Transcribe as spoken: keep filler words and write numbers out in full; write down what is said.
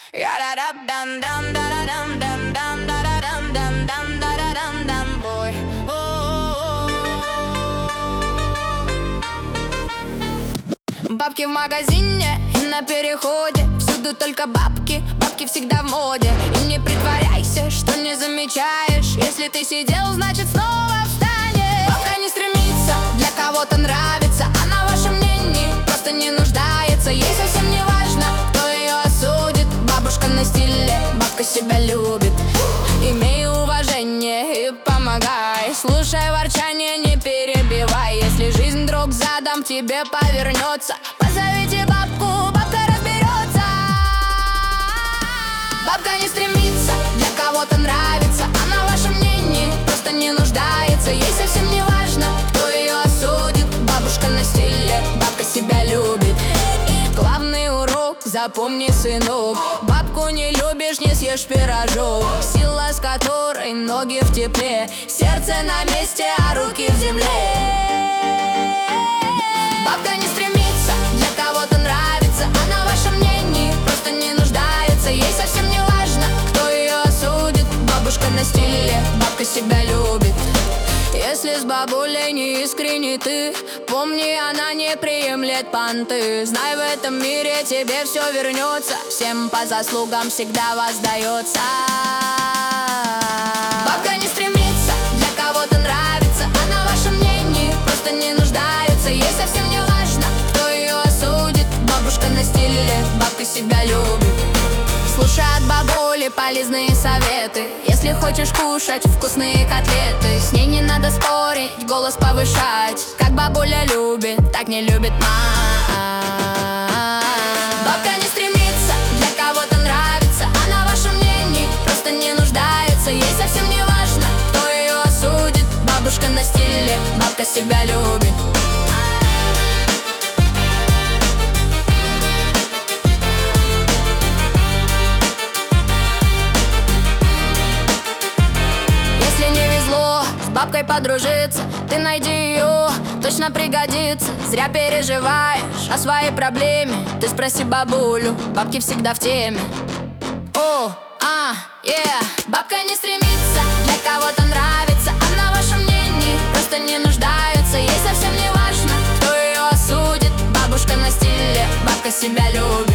Boy. Бабки в магазине и на переходе, всюду только бабки, бабки всегда в моде. И не притворяйся, что не замечаешь. Если ты сидел, значит снова встанешь. Бабка не стремится, для кого-то нравится. Она в вашем мнении просто не нуждается. Ей совсем не важно, кто ее осудит. Бабушка на стиле, бабка себя любит. Имей уважение и помогай. Слушай ворчание, не перебивай. Если жизнь вдруг задом тебе повернется, позовите бабку, бабка разберется. Бабка не стремится, для кого-то нравится. Она в вашем мнении просто не нуждается. Ей совсем не важно, кто ее осудит. Бабушка на стиле, бабка себя любит. Главный урок, запомни, сынок: бабку не любишь, не съешь пирожок. Сила, с которой ноги в тепле, сердце на месте, а руки в земле. Бабка не стремится, для кого-то нравится. Она в вашем мнении просто не нуждается. Ей совсем не важно, кто ее осудит. Бабушка на стиле, бабка себя любит. Если с бабулей не искренний ты, помни, она не приемлет понты. Знай, в этом мире тебе все вернется. Всем по заслугам всегда воздается. Бабка не стремится, для кого-то нравится. Она в вашем мнении просто не нуждается. Ей совсем не важно, кто ее осудит. Бабушка на стиле, бабка себя любит. Слушай от бабули полезные советы. Если хочешь кушать вкусные котлеты, с ней не надо спорить, голос повышать. Как бабуля любит, так не любит мать. Бабка не стремится, для кого-то нравится. Она в вашем мнении просто не нуждается. Ей совсем не важно, кто ее осудит. Бабушка на стиле, бабка себя любит. Бабкой подружиться, ты найди ее, точно пригодится. Зря переживаешь о своей проблеме. Ты спроси бабулю, бабки всегда в теме. О, а, yeah. Бабка не стремится, для кого-то нравится. Она в вашем мнении просто не нуждается. Ей совсем не важно, кто ее осудит. Бабушка на стиле, бабка себя любит.